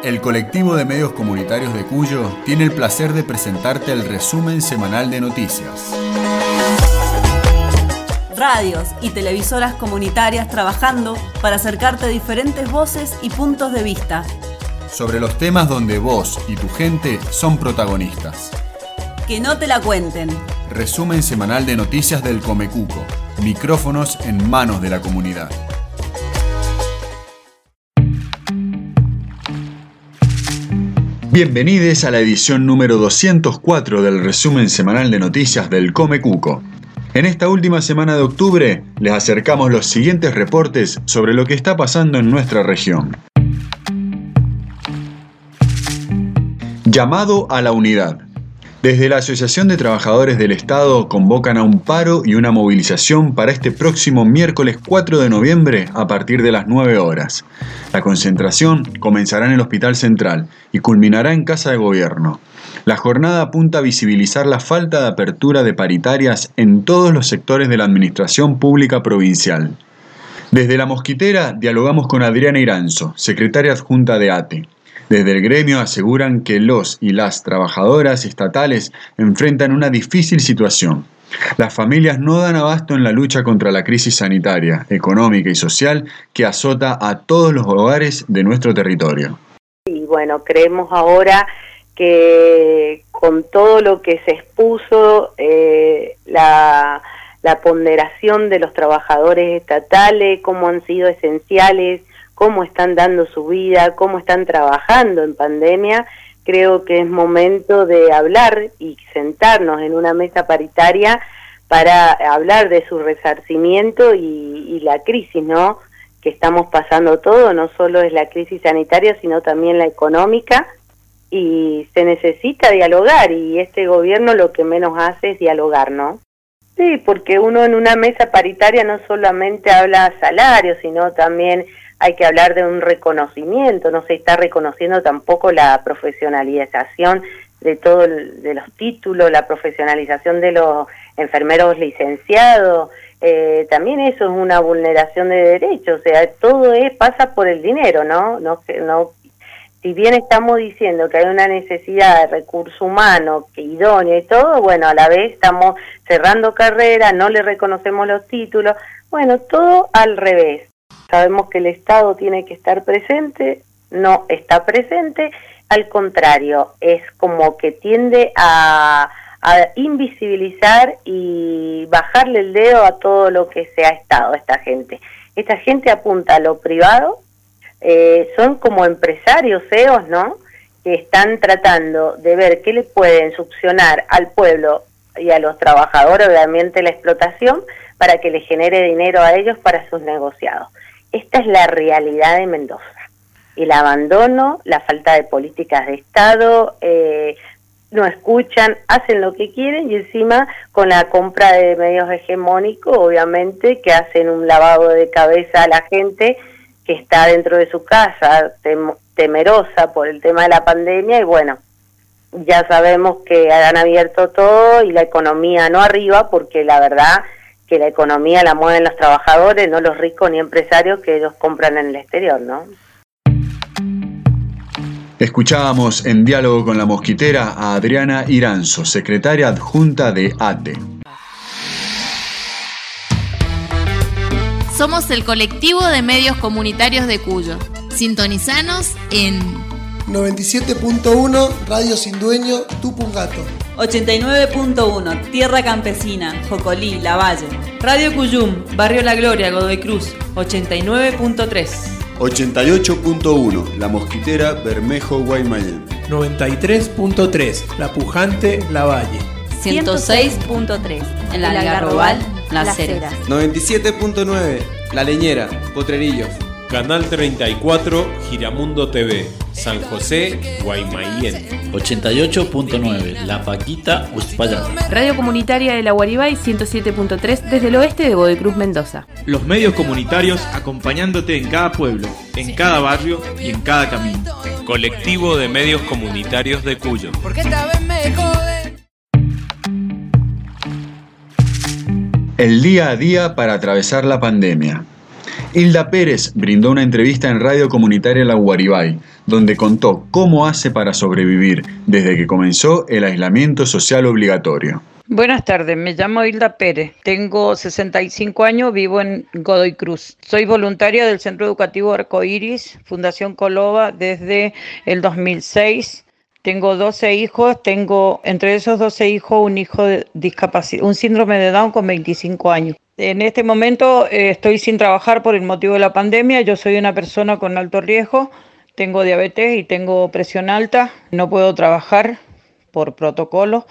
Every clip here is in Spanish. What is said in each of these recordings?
El colectivo de medios comunitarios de Cuyo tiene el placer de presentarte el resumen semanal de noticias. Radios y televisoras comunitarias trabajando para acercarte a diferentes voces y puntos de vista. Sobre los temas donde vos y tu gente son protagonistas. Que no te la cuenten. Resumen semanal de noticias del Comecuco. Micrófonos en manos de la comunidad. Bienvenidos a la edición número 204 del resumen semanal de noticias del Comecuco. En esta última semana de octubre les acercamos los siguientes reportes sobre lo que está pasando en nuestra región. Llamado a la unidad. Desde la Asociación de Trabajadores del Estado convocan a un paro y una movilización para este próximo miércoles 4 de noviembre a partir de las 9 horas. La concentración comenzará en el Hospital Central y culminará en Casa de Gobierno. La jornada apunta a visibilizar la falta de apertura de paritarias en todos los sectores de la administración pública provincial. Desde La Mosquitera dialogamos con Adriana Iranzo, secretaria adjunta de ATE. Desde el gremio aseguran que los y las trabajadoras estatales enfrentan una difícil situación. Las familias no dan abasto en la lucha contra la crisis sanitaria, económica y social que azota a todos los hogares de nuestro territorio. Y bueno, creemos ahora que con todo lo que se expuso, la ponderación de los trabajadores estatales, cómo han sido esenciales, cómo están dando su vida, cómo están trabajando en pandemia, creo que es momento de hablar y sentarnos en una mesa paritaria para hablar de su resarcimiento y la crisis, ¿no?, que estamos pasando todos. No solo es la crisis sanitaria, sino también la económica, y se necesita dialogar, y este gobierno lo que menos hace es dialogar, ¿no? Sí, porque uno en una mesa paritaria no solamente habla salario, sino también hay que hablar de un reconocimiento. No se está reconociendo tampoco la profesionalización de de los títulos, la profesionalización de los enfermeros licenciados. También eso es una vulneración de derechos. O sea, todo pasa por el dinero, ¿no? Si bien estamos diciendo que hay una necesidad de recurso humano que idóneo y todo, bueno, a la vez estamos cerrando carreras, no le reconocemos los títulos, bueno, todo al revés. Sabemos que el Estado tiene que estar presente, no está presente, al contrario, es como que tiende a invisibilizar y bajarle el dedo a todo lo que se ha estado esta gente. Esta gente apunta a lo privado, son como empresarios CEOs, ¿no?, que están tratando de ver qué le pueden succionar al pueblo y a los trabajadores, obviamente la explotación, para que le genere dinero a ellos para sus negociados. Esta es la realidad de Mendoza. El abandono, la falta de políticas de Estado, no escuchan, hacen lo que quieren, y encima con la compra de medios hegemónicos, obviamente, que hacen un lavado de cabeza a la gente que está dentro de su casa, temerosa por el tema de la pandemia, y bueno, ya sabemos que han abierto todo y la economía no arriba, porque la verdad que la economía la mueven los trabajadores, no los ricos ni empresarios que ellos compran en el exterior, ¿no? Escuchábamos en diálogo con La Mosquitera a Adriana Iranzo, secretaria adjunta de ATE. Somos el colectivo de medios comunitarios de Cuyo. Sintonizanos en 97.1 Radio Sin Dueño, Tupungato. 89.1 Tierra Campesina, Jocolí, Lavalle. Radio Cuyum, Barrio La Gloria, Godoy Cruz. 89.3. 88.1 La Mosquitera, Bermejo, Guaymallén. 93.3 La Pujante, Lavalle. 106.3 en la Algarrobal, Las Heras. 97.9 La Leñera, Potrerillos. Canal 34, Giramundo TV, San José, Guaymallén. 88.9 La Paquita, Uspallata. Radio Comunitaria de la Guaribay, 107.3 desde el oeste de Godoy Cruz, Mendoza. Los medios comunitarios acompañándote en cada pueblo, en cada barrio y en cada camino. Colectivo de medios comunitarios de Cuyo. Porque esta vez me joden. El día a día para atravesar la pandemia. Hilda Pérez brindó una entrevista en Radio Comunitaria La Guaribay, donde contó cómo hace para sobrevivir desde que comenzó el aislamiento social obligatorio. Buenas tardes, me llamo Hilda Pérez, tengo 65 años, vivo en Godoy Cruz. Soy voluntaria del Centro Educativo Arcoiris, Fundación Coloba, desde el 2006. Tengo 12 hijos, tengo entre esos 12 hijos un hijo de discapacidad, un síndrome de Down con 25 años. En este momento estoy sin trabajar por el motivo de la pandemia. Yo soy una persona con alto riesgo, tengo diabetes y tengo presión alta, no puedo trabajar por protocolo.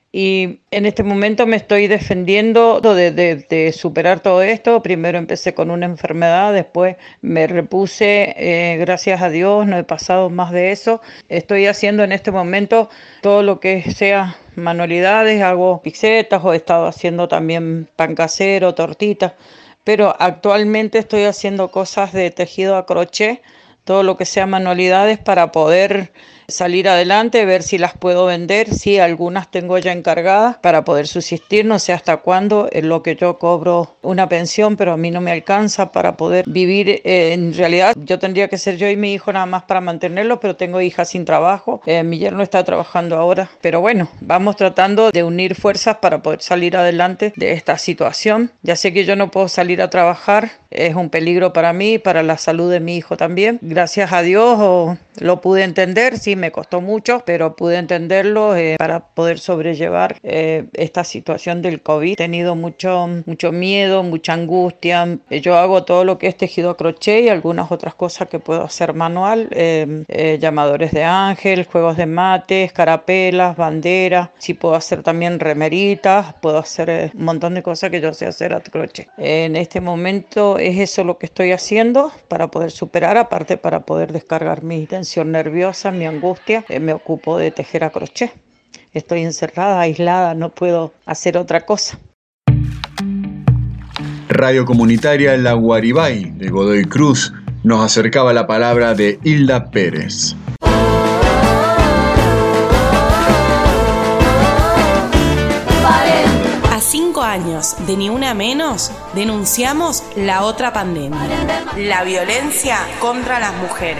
Y en este momento me estoy defendiendo de superar todo esto. Primero empecé con una enfermedad, después me repuse, gracias a Dios, no he pasado más de eso. Estoy haciendo en este momento todo lo que sea manualidades, hago pizzetas o he estado haciendo también pan casero, tortitas. Pero actualmente estoy haciendo cosas de tejido a crochet, todo lo que sea manualidades para poder salir adelante, ver si las puedo vender. Sí, algunas tengo ya encargadas para poder subsistir, no sé hasta cuándo, es lo que yo cobro una pensión, pero a mí no me alcanza para poder vivir. En realidad yo tendría que ser yo y mi hijo nada más para mantenerlo, pero tengo hijas sin trabajo, mi yerno está trabajando ahora, pero bueno, vamos tratando de unir fuerzas para poder salir adelante de esta situación. Ya sé que yo no puedo salir a trabajar, es un peligro para mí y para la salud de mi hijo también. Gracias a Dios lo pude entender, sí, me costó mucho, pero pude entenderlo para poder sobrellevar esta situación del COVID. He tenido mucho miedo, mucha angustia. Yo hago todo lo que es tejido a crochet y algunas otras cosas que puedo hacer manual, llamadores de ángel, juegos de mate, escarapelas, banderas. Sí puedo hacer también remeritas, puedo hacer un montón de cosas que yo sé hacer a crochet. En este momento es eso lo que estoy haciendo para poder superar, aparte para poder descargar mi tensión nerviosa, mi angustia, me ocupo de tejer a crochet. Estoy encerrada, aislada, no puedo hacer otra cosa. Radio Comunitaria La Guaribay de Godoy Cruz nos acercaba la palabra de Hilda Pérez. A 5 años de Ni Una Menos, denunciamos la otra pandemia, la violencia contra las mujeres.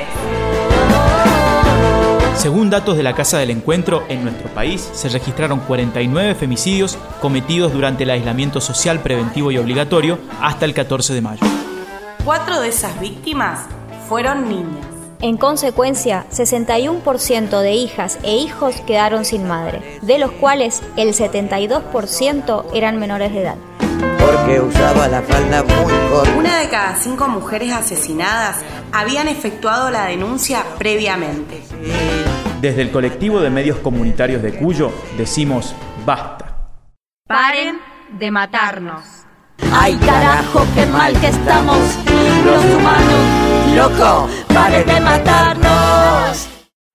Según datos de la Casa del Encuentro, en nuestro país se registraron 49 femicidios cometidos durante el aislamiento social preventivo y obligatorio hasta el 14 de mayo. 4 de esas víctimas fueron niñas. En consecuencia, 61% de hijas e hijos quedaron sin madre, de los cuales el 72% eran menores de edad. Porque usaba la falda muy corta. 1 de cada 5 mujeres asesinadas habían efectuado la denuncia previamente. Desde el colectivo de medios comunitarios de Cuyo decimos basta. Paren de matarnos. ¡Ay, carajo, qué mal que estamos los humanos! ¡Loco, paren de matarnos!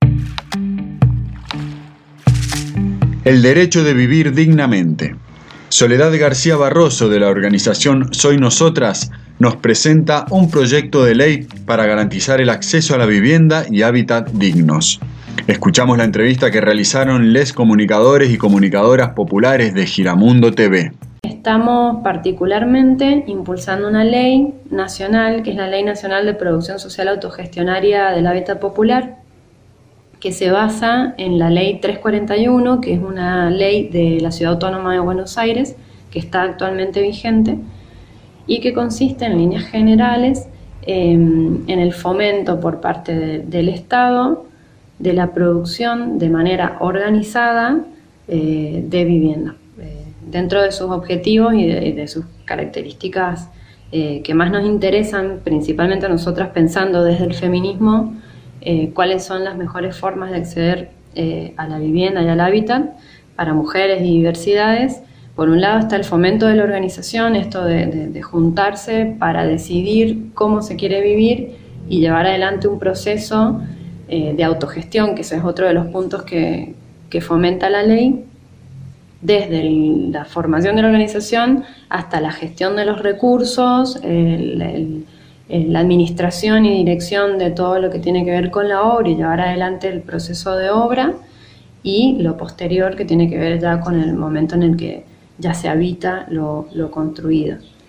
El derecho de vivir dignamente. Soledad García Barroso, de la organización Soy Nosotras, nos presenta un proyecto de ley para garantizar el acceso a la vivienda y hábitat dignos. Escuchamos la entrevista que realizaron les comunicadores y comunicadoras populares de Giramundo TV. Estamos particularmente impulsando una ley nacional, que es la Ley Nacional de Producción Social Autogestionaria del Hábitat Popular, que se basa en la Ley 341, que es una ley de la Ciudad Autónoma de Buenos Aires, que está actualmente vigente, y que consiste en líneas generales en el fomento por parte del Estado de la producción de manera organizada de vivienda, dentro de sus objetivos y de sus características que más nos interesan, principalmente a nosotras pensando desde el feminismo, cuáles son las mejores formas de acceder a la vivienda y al hábitat para mujeres y diversidades. Por un lado está el fomento de la organización, esto de juntarse para decidir cómo se quiere vivir y llevar adelante un proceso de autogestión, que ese es otro de los puntos que fomenta la ley, desde la formación de la organización hasta la gestión de los recursos, la administración y dirección de todo lo que tiene que ver con la obra y llevar adelante el proceso de obra, y lo posterior que tiene que ver ya con el momento en el que ya se habita lo construido.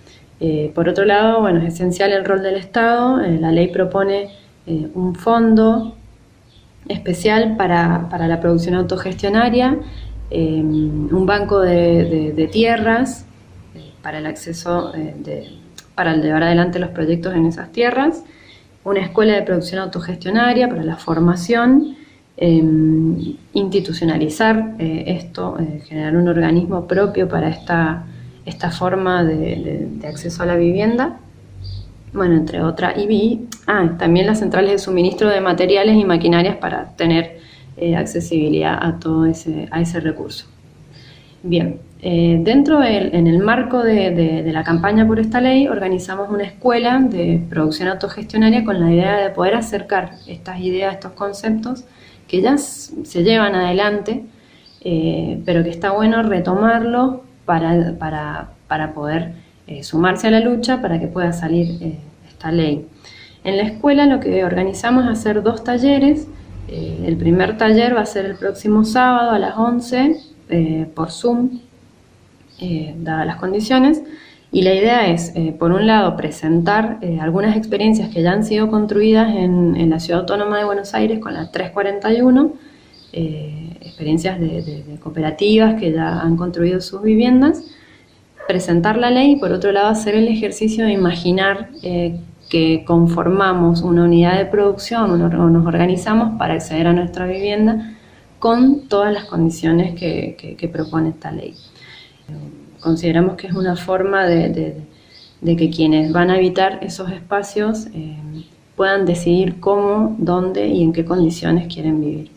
Por otro lado, bueno, es esencial el rol del Estado. La ley propone un fondo especial para la producción autogestionaria, un banco de tierras para el acceso, para llevar adelante los proyectos en esas tierras, una escuela de producción autogestionaria para la formación, institucionalizar esto, generar un organismo propio para esta forma de acceso a la vivienda, bueno, entre otras, y también las centrales de suministro de materiales y maquinarias para tener accesibilidad a todo ese recurso. Bien, en el marco de la campaña por esta ley, organizamos una escuela de producción autogestionaria con la idea de poder acercar estas ideas, estos conceptos que ya se llevan adelante, pero que está bueno retomarlo para poder sumarse a la lucha para que pueda salir esta ley. En la escuela lo que organizamos es hacer 2 talleres. El primer taller va a ser el próximo sábado a las 11 por Zoom, dadas las condiciones, y la idea es, por un lado, presentar algunas experiencias que ya han sido construidas en la Ciudad Autónoma de Buenos Aires con la 341, experiencias de cooperativas que ya han construido sus viviendas, presentar la ley y por otro lado hacer el ejercicio de imaginar que conformamos una unidad de producción o nos organizamos para acceder a nuestra vivienda con todas las condiciones que propone esta ley. Consideramos que es una forma de que quienes van a habitar esos espacios puedan decidir cómo, dónde y en qué condiciones quieren vivir.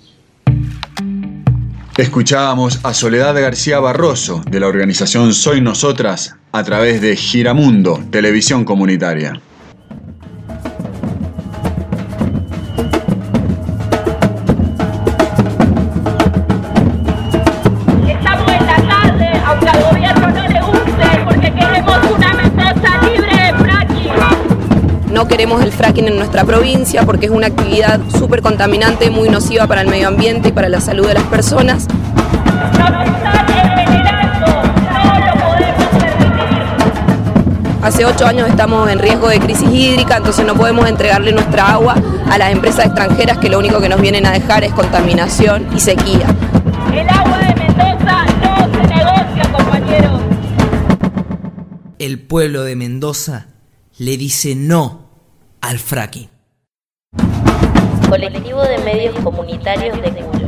Escuchábamos a Soledad García Barroso de la organización Soy Nosotras a través de Giramundo, televisión comunitaria. Estamos en la calle, aunque al gobierno no le guste, porque queremos una Mendoza libre de fracking. No queremos el fracking en nuestra provincia porque es una actividad súper contaminante, muy nociva para el medio ambiente y para la salud de las personas. Nos están envenenando, no lo podemos permitir. Hace 8 años estamos en riesgo de crisis hídrica, entonces no podemos entregarle nuestra agua a las empresas extranjeras que lo único que nos vienen a dejar es contaminación y sequía. El agua de Mendoza no se negocia, compañeros. El pueblo de Mendoza le dice no al fracking. Colectivo de medios comunitarios de Cuyo.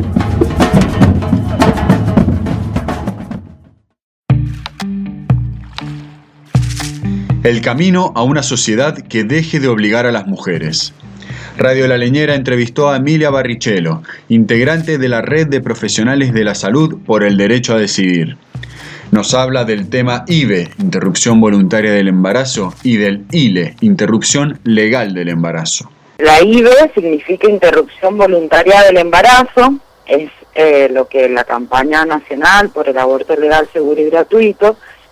El camino a una sociedad que deje de obligar a las mujeres. Radio La Leñera entrevistó a Emilia Barrichello, integrante de la Red de Profesionales de la Salud por el Derecho a Decidir. Nos habla del tema IVE, interrupción voluntaria del embarazo, y del ILE, interrupción legal del embarazo. La IVE significa interrupción voluntaria del embarazo, es lo que la campaña nacional por el aborto legal, seguro y gratuito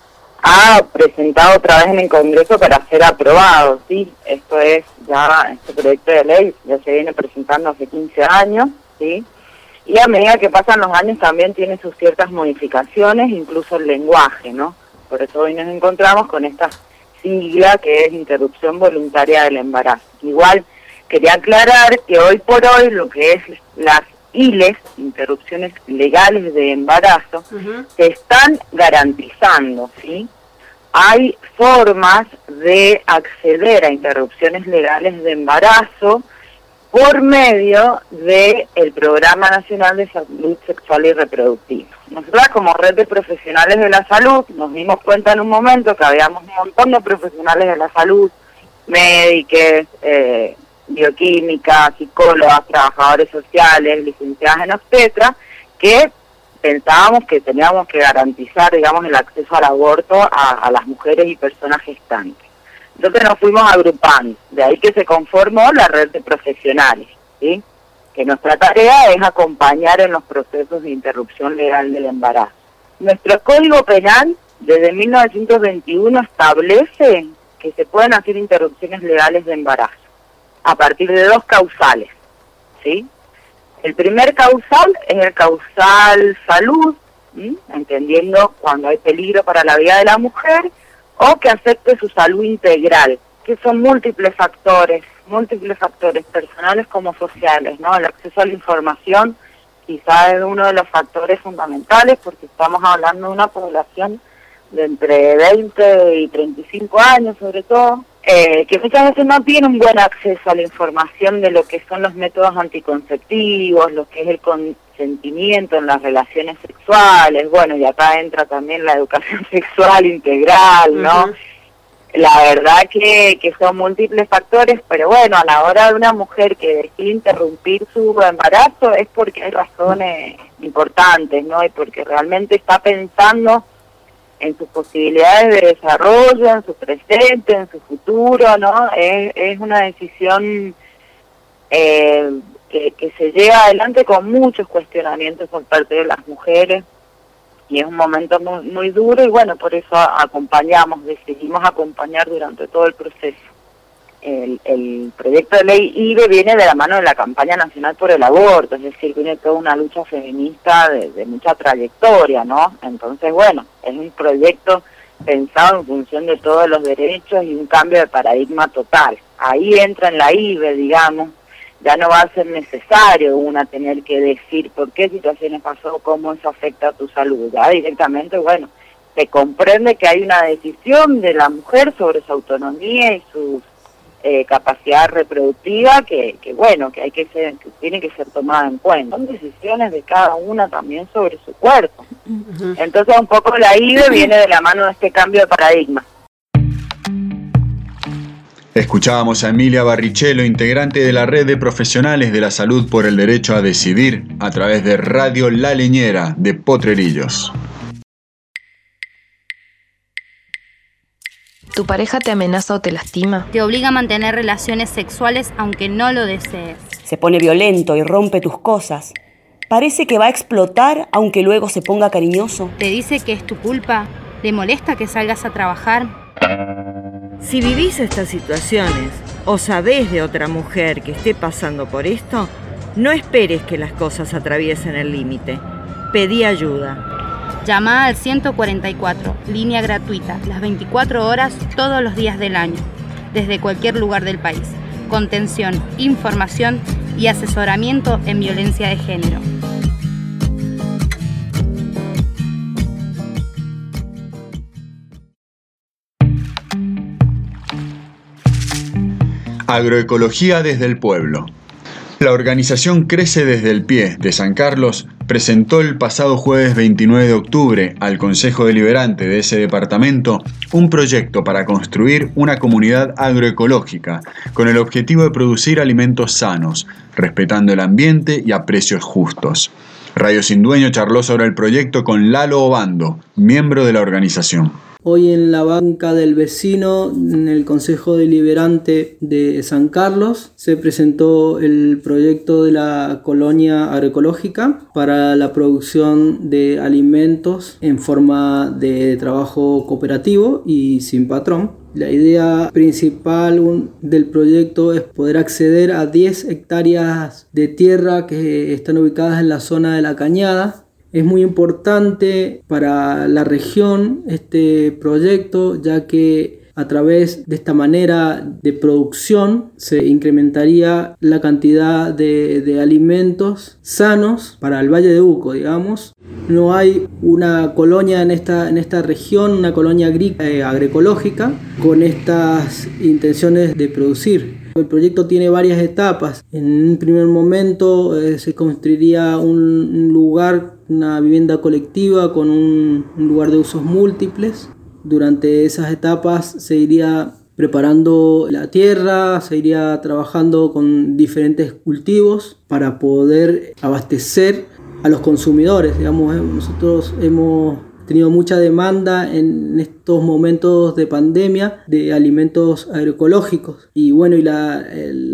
ha presentado otra vez en el Congreso para ser aprobado, ¿sí? Esto es ya, este proyecto de ley ya se viene presentando hace 15 años, ¿sí? Y a medida que pasan los años también tiene sus ciertas modificaciones, incluso el lenguaje, ¿no? Por eso hoy nos encontramos con esta sigla que es interrupción voluntaria del embarazo. Igual quería aclarar que hoy por hoy lo que es las ILES, interrupciones legales de embarazo, se están garantizando, ¿sí? Hay formas de acceder a interrupciones legales de embarazo por medio del Programa Nacional de Salud Sexual y Reproductiva. Nosotros como Red de Profesionales de la Salud nos dimos cuenta en un momento que habíamos un montón de profesionales de la salud, médicos, bioquímicas, psicólogas, trabajadores sociales, licenciadas en obstetra, que pensábamos que teníamos que garantizar, digamos, el acceso al aborto a las mujeres y personas gestantes. Entonces nos fuimos agrupando, de ahí que se conformó la red de profesionales, ¿sí? Que nuestra tarea es acompañar en los procesos de interrupción legal del embarazo. Nuestro Código Penal, desde 1921, establece que se pueden hacer interrupciones legales de embarazo a partir de 2 causales, ¿sí? El primer causal es el causal salud, ¿sí? Entendiendo cuando hay peligro para la vida de la mujer, o que acepte su salud integral, que son múltiples factores personales como sociales, ¿no? El acceso a la información quizás es uno de los factores fundamentales, porque estamos hablando de una población de entre 20 y 35 años sobre todo, que muchas veces no tiene un buen acceso a la información de lo que son los métodos anticonceptivos, lo que es el consentimiento en las relaciones sexuales, bueno, y acá entra también la educación sexual integral, ¿no? La verdad que son múltiples factores, pero bueno, a la hora de una mujer que decide interrumpir su embarazo es porque hay razones importantes, ¿no? Y porque realmente está pensando en sus posibilidades de desarrollo, en su presente, en su futuro, ¿no? Es una decisión que se lleva adelante con muchos cuestionamientos por parte de las mujeres, y es un momento muy, muy duro, y bueno, por eso decidimos acompañar durante todo el proceso. El proyecto de ley IBE viene de la mano de la campaña nacional por el aborto, es decir, viene toda una lucha feminista de mucha trayectoria, ¿no? Entonces, bueno, es un proyecto pensado en función de todos los derechos y un cambio de paradigma total. Ahí entra en la IBE, digamos, ya no va a ser necesario tener que decir por qué situaciones pasó, cómo eso afecta a tu salud, ya directamente, bueno, se comprende que hay una decisión de la mujer sobre su autonomía y su capacidad reproductiva que tiene que ser tomada en cuenta. Son decisiones de cada una también sobre su cuerpo. Entonces un poco la IBE viene de la mano de este cambio de paradigma. Escuchábamos a Emilia Barrichello, integrante de la Red de Profesionales de la Salud por el Derecho a Decidir, a través de Radio La Leñera de Potrerillos. ¿Tu pareja te amenaza o te lastima? Te obliga a mantener relaciones sexuales aunque no lo desees. Se pone violento y rompe tus cosas. Parece que va a explotar aunque luego se ponga cariñoso. Te dice que es tu culpa. ¿Le molesta que salgas a trabajar? Si vivís estas situaciones o sabés de otra mujer que esté pasando por esto, no esperes que las cosas atraviesen el límite. Pedí ayuda. Llama al 144, línea gratuita, las 24 horas, todos los días del año, desde cualquier lugar del país. Contención, información y asesoramiento en violencia de género. Agroecología desde el pueblo. La organización Crece desde el Pie de San Carlos presentó el pasado jueves 29 de octubre al Consejo Deliberante de ese departamento un proyecto para construir una comunidad agroecológica con el objetivo de producir alimentos sanos, respetando el ambiente y a precios justos. Radio Sin Dueño charló sobre el proyecto con Lalo Obando, miembro de la organización. Hoy en la banca del vecino, en el Consejo Deliberante de San Carlos, se presentó el proyecto de la colonia agroecológica para la producción de alimentos en forma de trabajo cooperativo y sin patrón. La idea principal del proyecto es poder acceder a 10 hectáreas de tierra que están ubicadas en la zona de La Cañada. Es muy importante para la región este proyecto, ya que a través de esta manera de producción se incrementaría la cantidad de alimentos sanos para el Valle de Uco, digamos. No hay una colonia en esta región, una colonia agroecológica con estas intenciones de producir. El proyecto tiene varias etapas. En un primer momento se construiría un lugar, una vivienda colectiva con un lugar de usos múltiples. Durante esas etapas se iría preparando la tierra, se iría trabajando con diferentes cultivos para poder abastecer a los consumidores. Digamos, nosotros hemos tenido mucha demanda en estos momentos de pandemia de alimentos agroecológicos, y bueno, la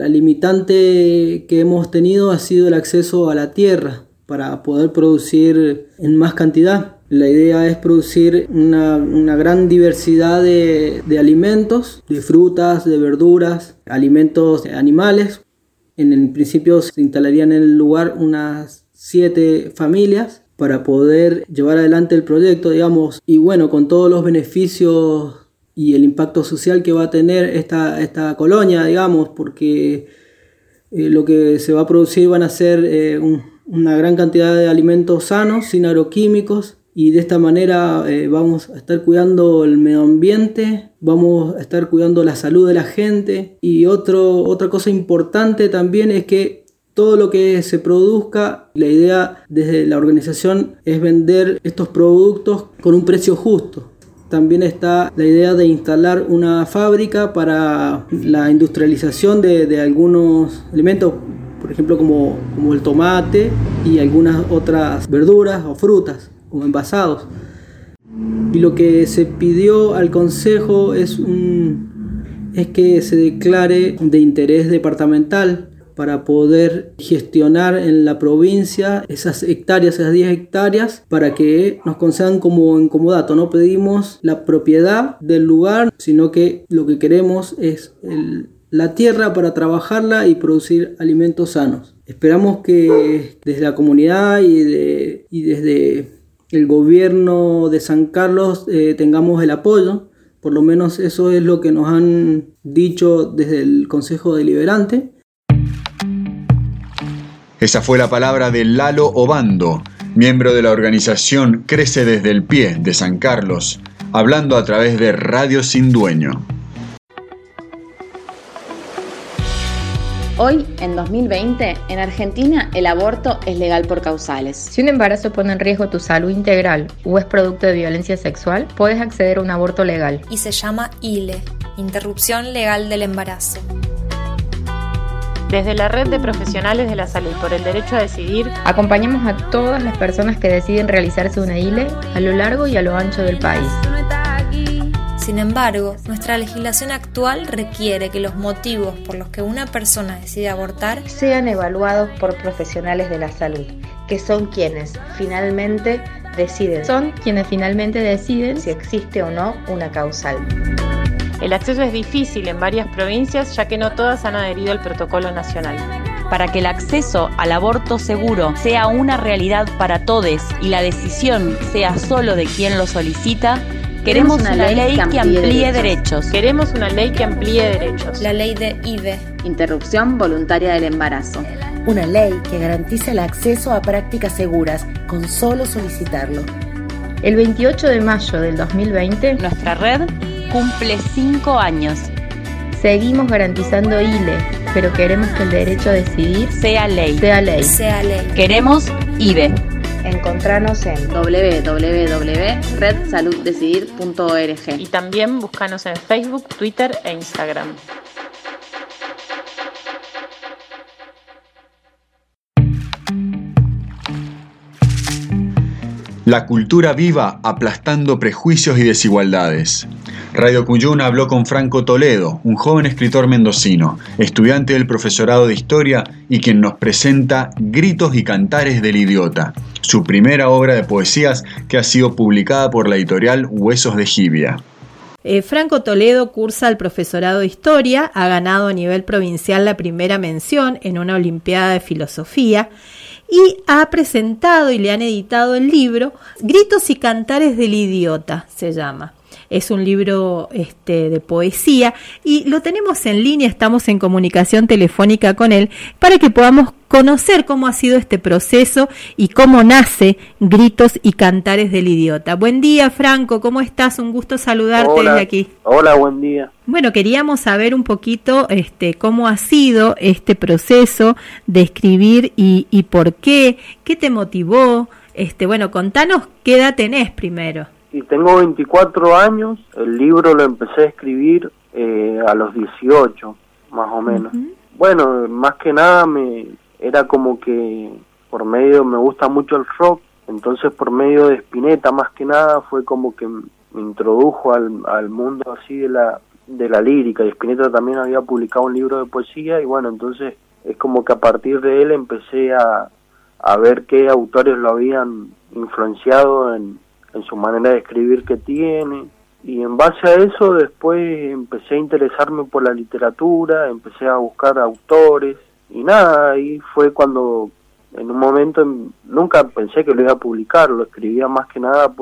limitante que hemos tenido ha sido el acceso a la tierra para poder producir en más cantidad. La idea es producir una gran diversidad de alimentos, de frutas, de verduras, alimentos animales. En el principio se instalarían en el lugar unas 7 familias para poder llevar adelante el proyecto, digamos, y bueno, con todos los beneficios y el impacto social que va a tener esta colonia, digamos, porque lo que se va a producir van a ser una gran cantidad de alimentos sanos, sin agroquímicos, y de esta manera vamos a estar cuidando el medio ambiente, vamos a estar cuidando la salud de la gente. Y otra cosa importante también es que todo lo que se produzca, la idea desde la organización es vender estos productos con un precio justo. También está la idea de instalar una fábrica para la industrialización de algunos alimentos, por ejemplo como el tomate y algunas otras verduras o frutas, como envasados. Y lo que se pidió al Consejo es que se declare de interés departamental para poder gestionar en la provincia esas 10 hectáreas, para que nos concedan como en comodato. No pedimos la propiedad del lugar, sino que lo que queremos es la tierra para trabajarla y producir alimentos sanos. Esperamos que desde la comunidad y desde el gobierno de San Carlos tengamos el apoyo. Por lo menos eso es lo que nos han dicho desde el Consejo Deliberante. Esa fue la palabra de Lalo Obando, miembro de la organización Crece desde el Pie de San Carlos, hablando a través de Radio Sin Dueño. Hoy, en 2020, en Argentina el aborto es legal por causales. Si un embarazo pone en riesgo tu salud integral o es producto de violencia sexual, puedes acceder a un aborto legal. Y se llama ILE, Interrupción Legal del Embarazo. Desde la Red de Profesionales de la Salud por el Derecho a Decidir, acompañamos a todas las personas que deciden realizarse una ILE a lo largo y a lo ancho del país. Sin embargo, nuestra legislación actual requiere que los motivos por los que una persona decide abortar sean evaluados por profesionales de la salud, que son quienes finalmente deciden si existe o no una causal. El acceso es difícil en varias provincias, ya que no todas han adherido al protocolo nacional. Para que el acceso al aborto seguro sea una realidad para todos y la decisión sea solo de quien lo solicita, queremos una ley que amplíe derechos. Queremos una ley que amplíe derechos. La ley de IVE. Interrupción voluntaria del embarazo. Una ley que garantice el acceso a prácticas seguras con solo solicitarlo. El 28 de mayo del 2020, nuestra red cumple 5 años. Seguimos garantizando ILE, pero queremos que el derecho a decidir sea ley. Queremos IVE. Encontranos en www.redsaluddecidir.org y también búscanos en Facebook, Twitter e Instagram. La cultura viva aplastando prejuicios y desigualdades. Radio Cuyuna habló con Franco Toledo, un joven escritor mendocino, estudiante del profesorado de Historia y quien nos presenta Gritos y Cantares del Idiota, su primera obra de poesías que ha sido publicada por la editorial Huesos de Jibia. Franco Toledo cursa el profesorado de Historia, ha ganado a nivel provincial la primera mención en una olimpiada de filosofía y ha presentado y le han editado el libro Gritos y Cantares del Idiota, se llama. Es un libro de poesía y lo tenemos en línea, estamos en comunicación telefónica con él para que podamos conocer cómo ha sido este proceso y cómo nace Gritos y Cantares del Idiota. Buen día, Franco, ¿cómo estás? Un gusto saludarte desde aquí. Hola, buen día. Bueno, queríamos saber un poquito cómo ha sido este proceso de escribir y por qué te motivó. Bueno, contanos qué edad tenés primero. Y tengo 24 años, el libro lo empecé a escribir a los 18, más o menos. Uh-huh. Bueno, más que nada era como que me gusta mucho el rock, entonces por medio de Spinetta más que nada fue como que me introdujo al mundo así de la lírica, y Spinetta también había publicado un libro de poesía, y bueno, entonces es como que a partir de él empecé a ver qué autores lo habían influenciado en su manera de escribir que tiene, y en base a eso después empecé a interesarme por la literatura, empecé a buscar autores, y nada, ahí fue cuando en un momento nunca pensé que lo iba a publicar, lo escribía más que nada por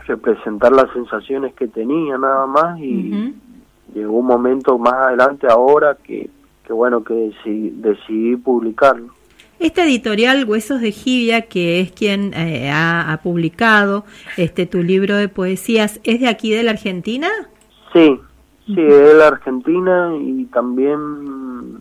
representar las sensaciones que tenía nada más, y llegó un momento más adelante ahora que decidí publicarlo. Esta editorial Huesos de Jibia, que es quien ha publicado tu libro de poesías, ¿es de aquí de la Argentina? Sí, es de la Argentina, y también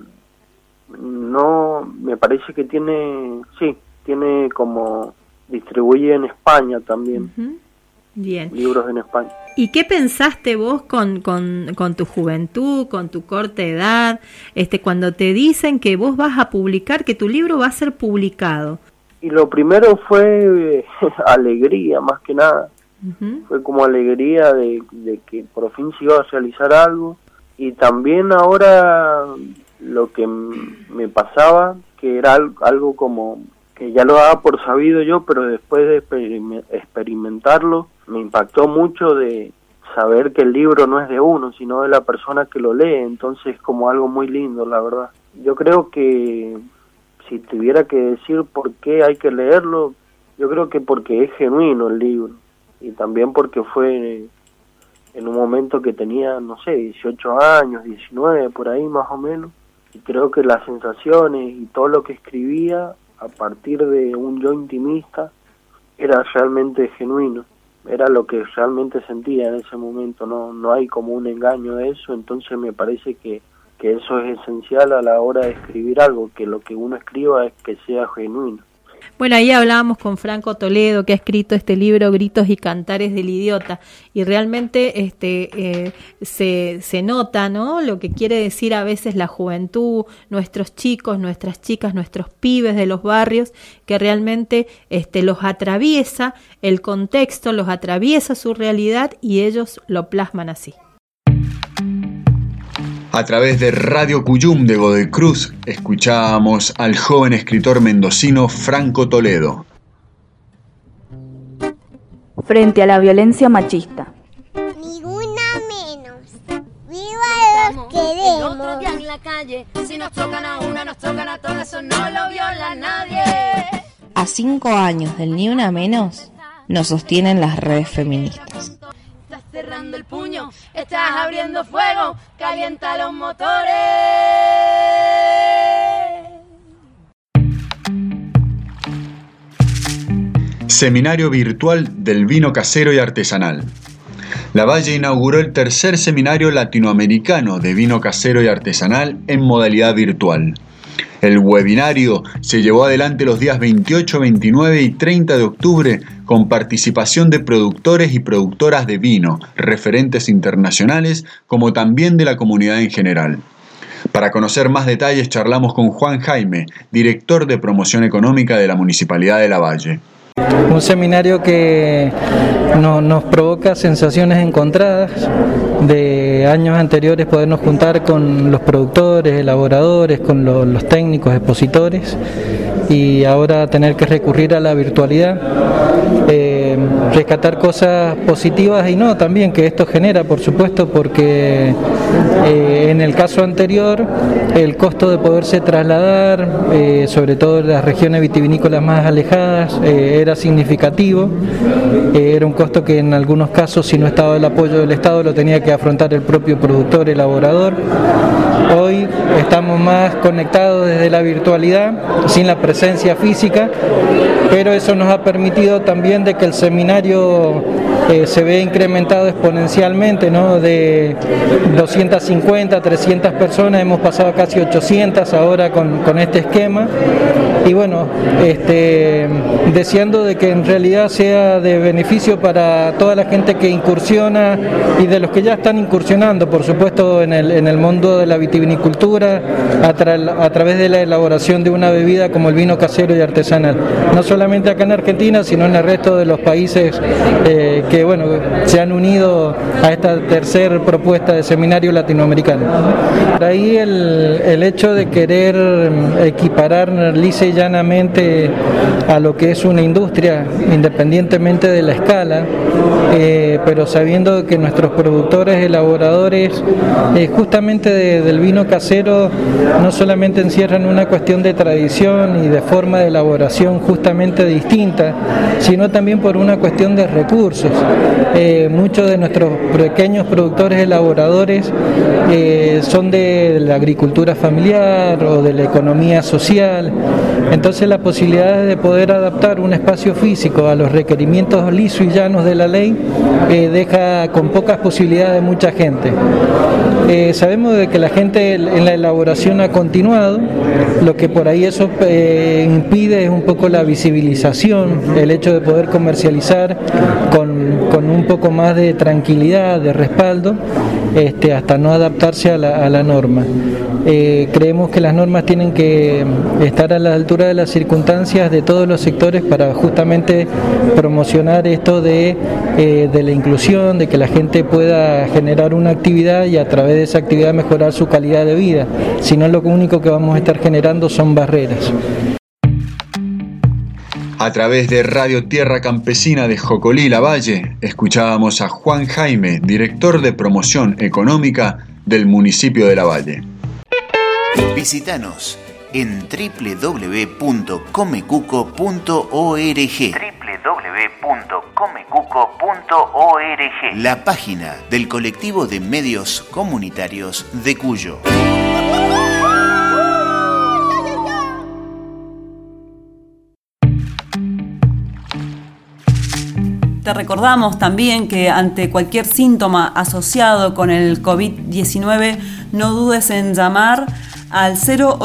me parece que tiene como distribuye en España también. Bien. Libros en España. ¿Y qué pensaste vos con tu juventud, con tu corta edad, cuando te dicen que vos vas a publicar, que tu libro va a ser publicado? Y lo primero fue alegría, más que nada. Fue como alegría de que por fin se iba a realizar algo. Y también ahora lo que me pasaba, que era algo como que ya lo daba por sabido yo, pero después de experimentarlo, me impactó mucho de saber que el libro no es de uno, sino de la persona que lo lee. Entonces es como algo muy lindo, la verdad. Yo creo que si tuviera que decir por qué hay que leerlo, yo creo que porque es genuino el libro, y también porque fue en un momento que tenía, 18 años, 19, por ahí más o menos, y creo que las sensaciones y todo lo que escribía a partir de un yo intimista era realmente genuino, era lo que realmente sentía en ese momento, no hay como un engaño de eso. Entonces me parece que eso es esencial a la hora de escribir algo, que lo que uno escriba es que sea genuino. Bueno, ahí hablábamos con Franco Toledo, que ha escrito este libro Gritos y Cantares del Idiota, y realmente se nota, ¿no?, lo que quiere decir a veces la juventud, nuestros chicos, nuestras chicas, nuestros pibes de los barrios, que realmente los atraviesa el contexto, los atraviesa su realidad, y ellos lo plasman así. A través de Radio Cuyum de Godoy Cruz, escuchábamos al joven escritor mendocino Franco Toledo. Frente a la violencia machista. Ni una menos. ¡Viva los queremos! El otro día en la calle, si nos tocan a una, nos tocan a todas, eso no lo viola nadie. A 5 años del Ni Una Menos, nos sostienen las redes feministas. Cerrando el puño, estás abriendo fuego, calienta los motores. Seminario virtual del vino casero y artesanal. Lavalle inauguró el tercer seminario latinoamericano de vino casero y artesanal en modalidad virtual. El webinario se llevó adelante los días 28, 29 y 30 de octubre con participación de productores y productoras de vino, referentes internacionales, como también de la comunidad en general. Para conocer más detalles charlamos con Juan Jaime, director de promoción económica de la Municipalidad de Lavalle. Un seminario que nos provoca sensaciones encontradas. De años anteriores podernos juntar con los productores, elaboradores, con los técnicos, expositores, y ahora tener que recurrir a la virtualidad, rescatar cosas positivas y no también que esto genera, por supuesto, porque en el caso anterior el costo de poderse trasladar, sobre todo en las regiones vitivinícolas más alejadas, era significativo, era un costo que en algunos casos, si no estaba el apoyo del Estado, lo tenía que afrontar el propio productor, elaborador. Hoy estamos más conectados desde la virtualidad, sin la presencia física, pero eso nos ha permitido también de que el seminario se vea incrementado exponencialmente, ¿no? De 250, 300 personas, hemos pasado a casi 800 ahora con este esquema, y bueno, deseando de que en realidad sea de beneficio para toda la gente que incursiona y de los que ya están incursionando, por supuesto, en el mundo de la vitivinicultura, a través de la elaboración de una bebida como el vino casero y artesanal, no solamente acá en Argentina, sino en el resto de los países que bueno, se han unido a esta tercera propuesta de seminario latinoamericano. Por ahí el hecho de querer equiparar lisa y llanamente a lo que es una industria, independientemente de la escala, pero sabiendo que nuestros productores, elaboradores, justamente del vino casero, no solamente encierran una cuestión de tradición y de forma de elaboración justamente distinta, sino también por una cuestión de recursos. Muchos de nuestros pequeños productores elaboradores son de la agricultura familiar o de la economía social. Entonces la posibilidad de poder adaptar un espacio físico a los requerimientos lisos y llanos de la ley deja con pocas posibilidades de mucha gente. Sabemos de que la gente en la elaboración ha continuado, lo que por ahí eso impide es un poco la visibilización, el hecho de poder comercializar con un poco más de tranquilidad, de respaldo, hasta no adaptarse a la norma. Creemos que las normas tienen que estar a la altura de las circunstancias de todos los sectores para justamente promocionar esto de la inclusión, de que la gente pueda generar una actividad y a través de esa actividad mejorar su calidad de vida. Si no, lo único que vamos a estar generando son barreras. A través de Radio Tierra Campesina de Jocolí, Lavalle, escuchábamos a Juan Jaime, director de promoción económica del municipio de Lavalle. Visítanos en www.comecuco.org. La página del colectivo de medios comunitarios de Cuyo. Te recordamos también que ante cualquier síntoma asociado con el COVID-19 no dudes en llamar al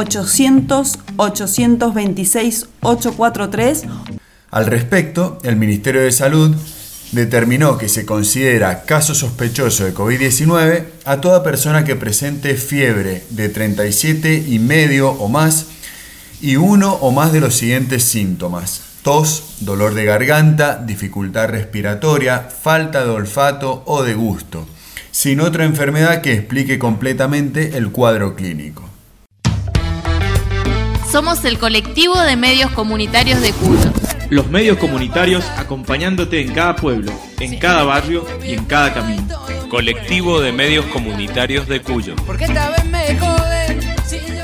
0800-826-843. Al respecto, el Ministerio de Salud determinó que se considera caso sospechoso de COVID-19 a toda persona que presente fiebre de 37,5 o más y uno o más de los siguientes síntomas: tos, dolor de garganta, dificultad respiratoria, falta de olfato o de gusto, sin otra enfermedad que explique completamente el cuadro clínico. Somos el colectivo de medios comunitarios de Cuyo. Los medios comunitarios acompañándote en cada pueblo, en cada barrio y en cada camino. Colectivo de medios comunitarios de Cuyo. Porque esta vez me joden si yo...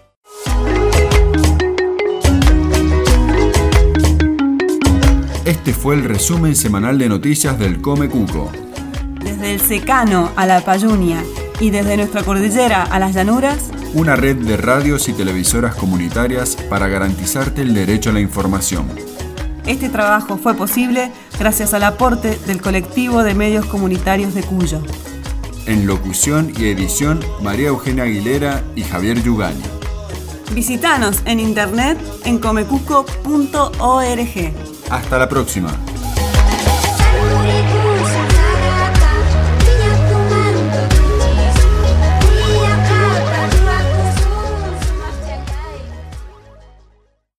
Este fue el resumen semanal de noticias del Comecuco. Desde el secano a la Payunia y desde nuestra cordillera a las llanuras, una red de radios y televisoras comunitarias para garantizarte el derecho a la información. Este trabajo fue posible gracias al aporte del colectivo de medios comunitarios de Cuyo. En locución y edición, María Eugenia Aguilera y Javier Yugani. Visítanos en internet en comecuco.org. Hasta la próxima.